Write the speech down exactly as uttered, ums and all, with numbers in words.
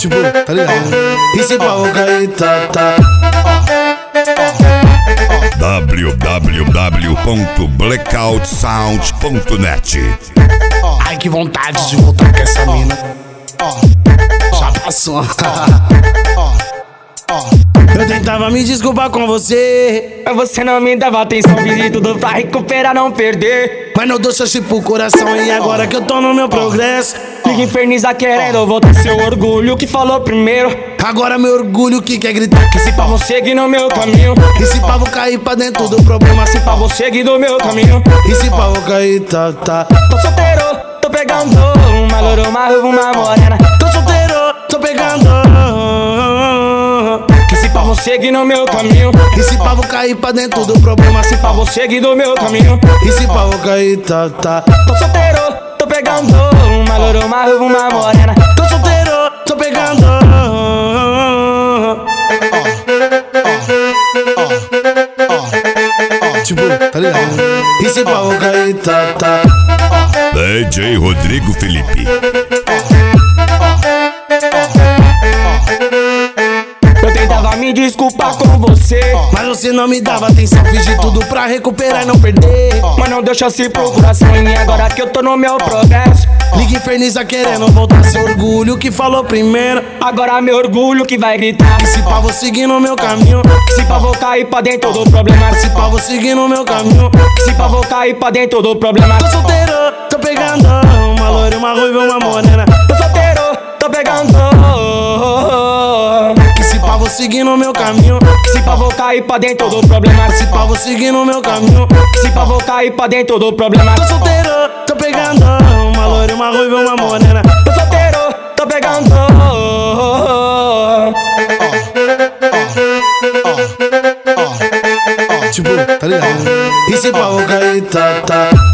Tipo, tá ligado? E se pau cair, tá, tá. w w w ponto blackout sound ponto net. Ai, que vontade de voltar com essa mina. Já passou. Eu tentava me desculpar com você, mas você não me dava atenção. Fiz tudo pra recuperar, não perder. mas não dou chance pro coração. E agora que eu tô no meu progresso, Fica infernizar querendo voltar seu orgulho que falou primeiro. agora meu orgulho que quer gritar que se Pra pau. você seguir no meu caminho, E se pau vou cair pra dentro do problema. Se pra pau, você seguir no meu caminho. e se pau vou cair, tá, tá. Tô solteiro, tô pegando uma loura, uma ruiva, uma morena. Tô solteiro, tô pegando. Que se pra você seguir no meu caminho, E se pau vou cair pra dentro do problema. Se pra pau, você seguir no meu caminho. e se pau vou cair, tá, tá. Tô solteiro, tô pegando uma loura, uma ruiva, uma morena. Tô solteiro, tô pegando. Tipo, tá ligado? E se pau vou cair, tá, tá. D J Rodrigo Felipe. Eu tentava me desculpar com você, Mas você não me dava atenção. Fiz de tudo pra recuperar e não perder. mas não deu chance pro coração. E agora que eu tô no meu progresso, Liga inferniza querendo voltar seu orgulho que falou primeiro. agora meu orgulho que vai gritar. Que se pau vou seguir no meu caminho. Que se pá vou cair pra dentro do problema. Se pau vou seguir no meu caminho. Que se pá vou cair pra dentro do problema. Tô solteiro, tô pegando uma loira, uma ruiva, uma morena. Tô solteiro, tô pegando. Que se pau vou seguir no meu caminho. Que se pá vou cair pra dentro do problema. Se pau vou seguir no meu caminho. Que se pá vou cair pra dentro do problema. Tô solteiro, tô pegando uma loira, uma ruiva, uma morena. Tô solteiro, tô pegando. Tipo, tá ligado? E se pau vou cair, tá, tá.